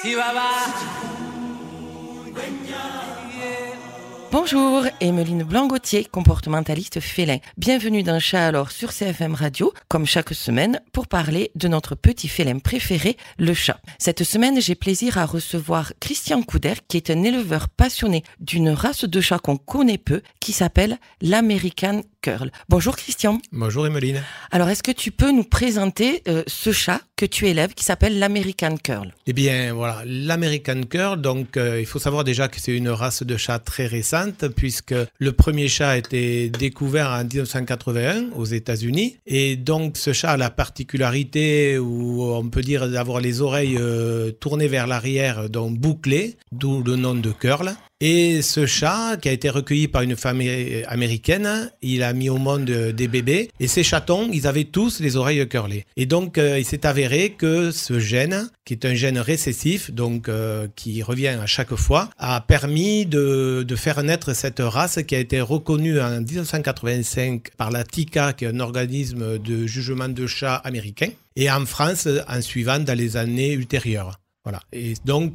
Bonjour, Emeline Blanc-Gauthier, comportementaliste félin. Bienvenue dans Chat alors sur CFM Radio, comme chaque semaine, pour parler de notre petit félin préféré, le chat. Cette semaine, j'ai plaisir à recevoir Christian Couder, qui est un éleveur passionné d'une race de chat qu'on connaît peu, qui s'appelle l'American Curl. Bonjour Christian. Bonjour Emeline. Alors, est-ce que tu peux nous présenter ce chat que tu élèves, qui s'appelle l'American Curl? Eh bien, voilà, l'American Curl, donc il faut savoir déjà que c'est une race de chat très récente, puisque le premier chat a été découvert en 1981 aux États-Unis. Et donc, ce chat a la particularité, où on peut dire, d'avoir les oreilles tournées vers l'arrière, donc bouclées, d'où le nom de Curl. Et ce chat, qui a été recueilli par une famille américaine, il a mis au monde des bébés. Et ces chatons, ils avaient tous les oreilles curlées. Et donc, il s'est avéré que ce gène, qui est un gène récessif, donc qui revient à chaque fois, a permis de faire naître cette race qui a été reconnue en 1985 par la TICA, qui est un organisme de jugement de chats américain, et en France, en suivant dans les années ultérieures. Voilà. Et donc,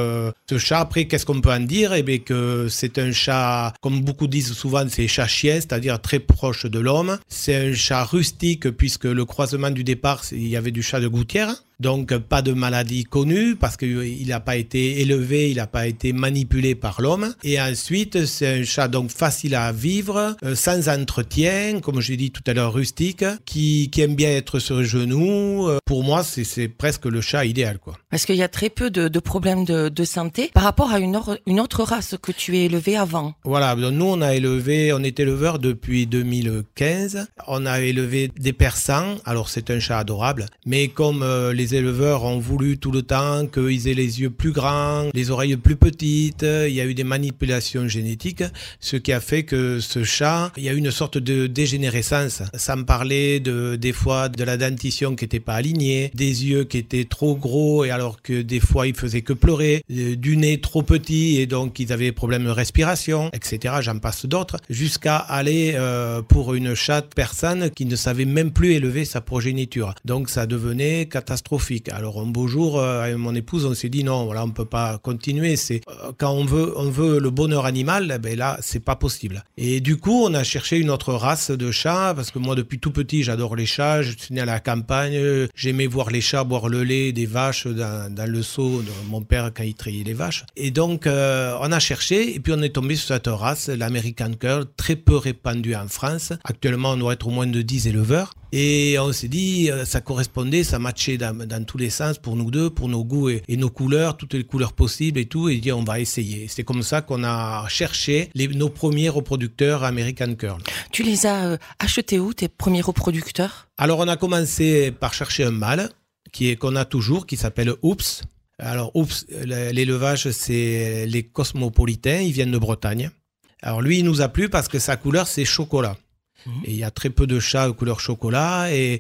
ce chat, après, qu'est-ce qu'on peut en dire? Eh bien, que c'est un chat, comme beaucoup disent souvent, c'est chat-chien, c'est-à-dire très proche de l'homme. C'est un chat rustique, puisque le croisement du départ, il y avait du chat de gouttière. Donc, pas de maladie connue, parce qu'il n'a pas été élevé, il n'a pas été manipulé par l'homme. Et ensuite, c'est un chat donc facile à vivre, sans entretien, comme je l'ai dit tout à l'heure, rustique, qui aime bien être sur les genoux. Pour moi, c'est presque le chat idéal, quoi. Parce qu'il y a très peu de problèmes de santé par rapport à une autre race que tu as élevée avant. Voilà, donc nous, on est éleveur depuis 2015. On a élevé des persans. Alors, c'est un chat adorable, mais comme les éleveurs ont voulu tout le temps qu'ils aient les yeux plus grands, les oreilles plus petites. Il y a eu des manipulations génétiques, ce qui a fait que ce chat, il y a eu une sorte de dégénérescence. Ça me parlait des fois de la dentition qui n'était pas alignée, des yeux qui étaient trop gros et alors que des fois ils faisaient que pleurer, du nez trop petit et donc ils avaient des problèmes de respiration, etc. J'en passe d'autres, jusqu'à aller pour une chatte persane qui ne savait même plus élever sa progéniture. Donc ça devenait catastrophique. Alors un beau jour, avec mon épouse, on s'est dit non, voilà, on peut pas continuer. C'est quand on veut le bonheur animal, ben là, c'est pas possible. Et du coup, on a cherché une autre race de chats parce que moi, depuis tout petit, j'adore les chats. Je suis né à la campagne, j'aimais voir les chats boire le lait des vaches dans le seau de mon père quand il trayait les vaches. Et donc, on a cherché et puis on est tombé sur cette race, l'American Curl, très peu répandue en France. Actuellement, on doit être au moins de 10 éleveurs. Et on s'est dit, ça correspondait, ça matchait dans tous les sens pour nous deux, pour nos goûts et nos couleurs, toutes les couleurs possibles et tout. Et dit, on va essayer. C'est comme ça qu'on a cherché nos premiers reproducteurs American Curl. Tu les as achetés où, tes premiers reproducteurs? Alors, on a commencé par chercher un mâle qu'on a toujours, qui s'appelle Oops. Alors, Oops, l'élevage, c'est les cosmopolitains. Ils viennent de Bretagne. Alors, lui, il nous a plu parce que sa couleur, c'est chocolat. Et il y a très peu de chats couleur chocolat et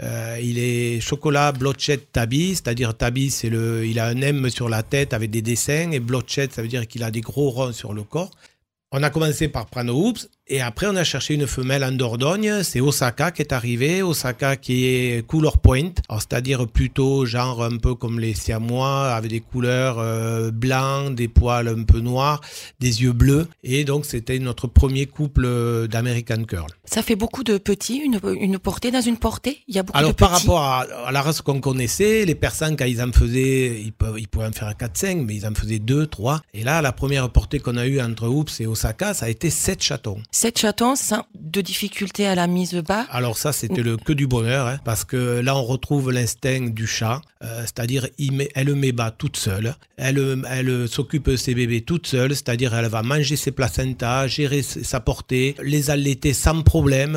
il est chocolat blotchet tabby, c'est-à-dire tabby il a un M sur la tête avec des dessins et blotchet ça veut dire qu'il a des gros ronds sur le corps. On a commencé par prendre Oops et après on a cherché une femelle en Dordogne, c'est Osaka qui est arrivée, Osaka qui est color point, alors c'est-à-dire plutôt genre un peu comme les siamois avec des couleurs blancs, des poils un peu noirs, des yeux bleus et donc c'était notre premier couple d'American Curl. Ça fait beaucoup de petits, une portée dans une portée? Il y a beaucoup alors, de petits. Alors par rapport à la race qu'on connaissait, les persans quand ils en faisaient, ils pouvaient en faire 4-5 mais ils en faisaient 2-3 et là la première portée qu'on a eue entre Oops et Osaka ça a été 7 chatons. 7 chatons sans de difficulté à la mise bas? Alors ça, c'était que du bonheur, parce que là, on retrouve l'instinct du chat, c'est-à-dire elle met bas toute seule, elle s'occupe de ses bébés toute seule, c'est-à-dire elle va manger ses placentas, gérer sa portée, les allaiter sans problème,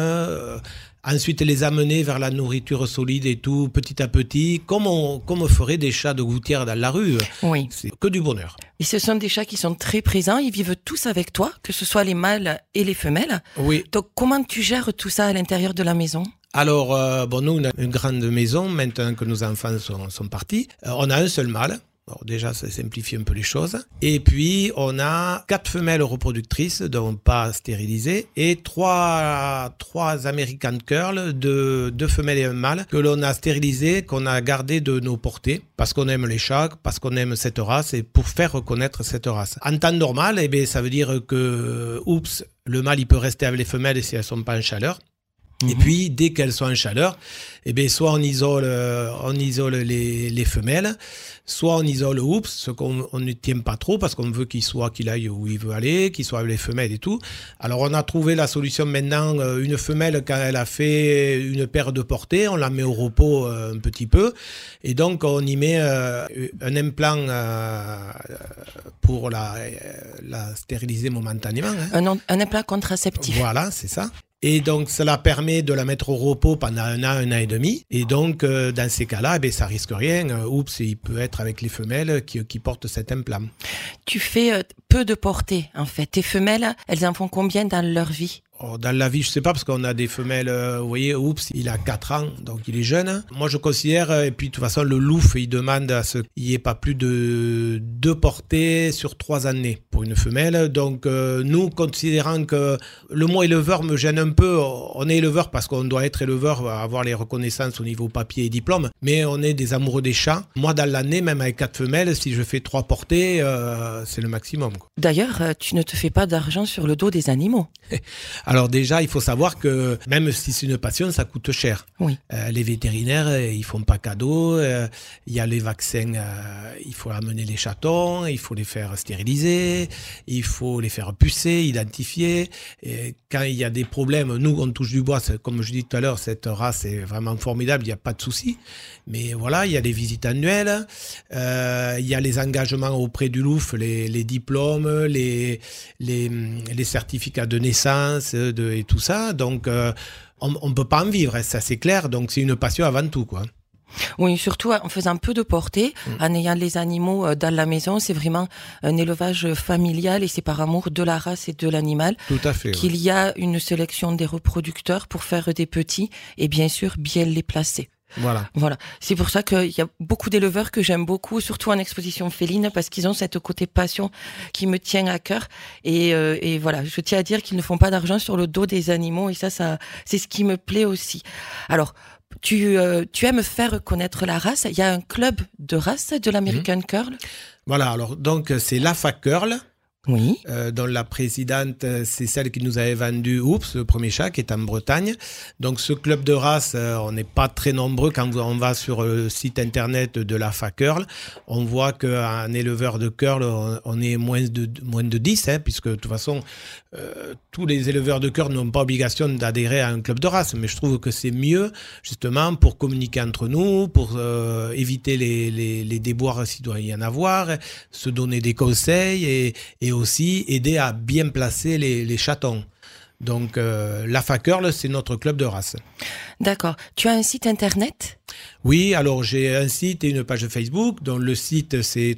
ensuite les amener vers la nourriture solide et tout, petit à petit, comme on ferait des chats de gouttière dans la rue. Oui. C'est que du bonheur. Et ce sont des chats qui sont très présents, ils vivent tous avec toi, que ce soit les mâles et les femelles. Oui. Donc comment tu gères tout ça à l'intérieur de la maison? Alors, nous, on a une grande maison, maintenant que nos enfants sont partis. On a un seul mâle. Alors déjà, ça simplifie un peu les choses. Et puis, on a 4 femelles reproductrices, donc pas stérilisées, et 3 American Curl, 2 femelles et un mâle, que l'on a stérilisés, qu'on a gardés de nos portées, parce qu'on aime les chats, parce qu'on aime cette race, et pour faire reconnaître cette race. En temps normal, ça veut dire que, le mâle, il peut rester avec les femelles si elles ne sont pas en chaleur. Et puis, dès qu'elles sont en chaleur, soit on isole les femelles, soit on isole ce qu'on ne tient pas trop parce qu'on veut qu'il aille où il veut aller, qu'il soit avec les femelles et tout. Alors, on a trouvé la solution maintenant. Une femelle, quand elle a fait une paire de portées, on la met au repos un petit peu. Et donc, on y met un implant pour la stériliser momentanément. Un implant contraceptif. Voilà, c'est ça. Et donc, cela permet de la mettre au repos pendant un an et demi. Et donc, dans ces cas-là, ça risque rien. Il peut être avec les femelles qui portent cet implant. Tu fais peu de portées, en fait. Tes femelles, elles en font combien dans leur vie ? Dans la vie, je sais pas, parce qu'on a des femelles, vous voyez, il a 4 ans, donc il est jeune. Moi, je considère, et puis de toute façon, le LOUF, il demande à ce qu'il n'y ait pas plus de 2 portées sur 3 années pour une femelle. Donc, nous, considérant que le mot éleveur me gêne un peu, on est éleveur parce qu'on doit être éleveur, avoir les reconnaissances au niveau papier et diplôme, mais on est des amoureux des chats. Moi, dans l'année, même avec 4 femelles, si je fais 3 portées, c'est le maximum, quoi. D'ailleurs, tu ne te fais pas d'argent sur le dos des animaux. Alors déjà, il faut savoir que même si c'est une passion, ça coûte cher. Oui. Les vétérinaires, ils font pas cadeau. Il y a les vaccins, il faut amener les chatons, il faut les faire stériliser, il faut les faire pucer, identifier. Et quand il y a des problèmes, nous, on touche du bois. Comme je dis tout à l'heure, cette race est vraiment formidable, il n'y a pas de souci. Mais voilà, il y a des visites annuelles, il y a les engagements auprès du LOUF, les diplômes, les certificats de naissance et tout ça. Donc, on ne peut pas en vivre, ça c'est clair. Donc, c'est une passion avant tout, quoi. Oui, surtout en faisant peu de portées, en ayant les animaux dans la maison, c'est vraiment un élevage familial et c'est par amour de la race et de l'animal. Tout à fait. Qu'il y a une sélection des reproducteurs pour faire des petits et bien sûr bien les placer. Voilà. C'est pour ça qu'il y a beaucoup d'éleveurs que j'aime beaucoup, surtout en exposition féline, parce qu'ils ont cette côté passion qui me tient à cœur. Et voilà, je tiens à dire qu'ils ne font pas d'argent sur le dos des animaux et ça, c'est ce qui me plaît aussi. Alors, tu aimes faire connaître la race. Il y a un club de race de l'American Curl. Voilà, alors donc c'est l'AFA Curl. Oui. Dont la présidente, c'est celle qui nous avait vendu le premier chat, qui est en Bretagne. Donc ce club de race, on n'est pas très nombreux. Quand on va sur le site internet de l'AFA Curl, on voit qu'un éleveur de curl, on est moins de 10, puisque de toute façon, tous les éleveurs de curl n'ont pas obligation d'adhérer à un club de race. Mais je trouve que c'est mieux, justement, pour communiquer entre nous, pour éviter les déboires s'il doit y en avoir, se donner des conseils et aussi aider à bien placer les chatons. Donc, l'AFA Curl, c'est notre club de race. D'accord. Tu as un site internet ? Oui, alors j'ai un site et une page Facebook. Donc, le site, c'est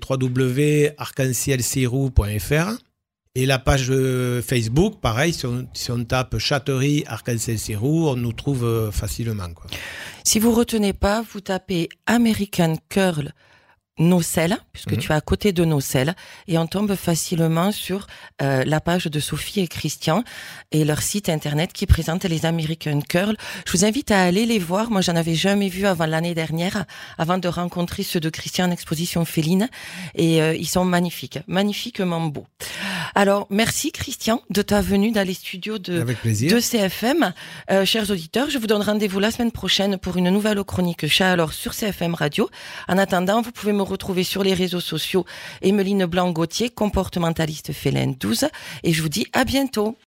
www.arc-en-ciel-sirou.fr. Et la page Facebook, pareil, si on tape Chatterie Arc-en-Ciel-Sirou, on nous trouve facilement, quoi. Si vous ne retenez pas, vous tapez American Curl Nocelles, puisque tu es à côté de Nocelles, et on tombe facilement sur la page de Sophie et Christian et leur site internet qui présente les American Curl. Je vous invite à aller les voir. Moi, j'en avais jamais vu avant l'année dernière, avant de rencontrer ceux de Christian en exposition féline, et ils sont magnifiques, magnifiquement beaux. Alors, merci Christian de ta venue dans les studios de CFM. Chers auditeurs, je vous donne rendez-vous la semaine prochaine pour une nouvelle chronique chat alors sur CFM Radio. En attendant, vous pouvez me retrouver sur les réseaux sociaux Emeline Blanc-Gauthier, comportementaliste félin 12, et je vous dis à bientôt.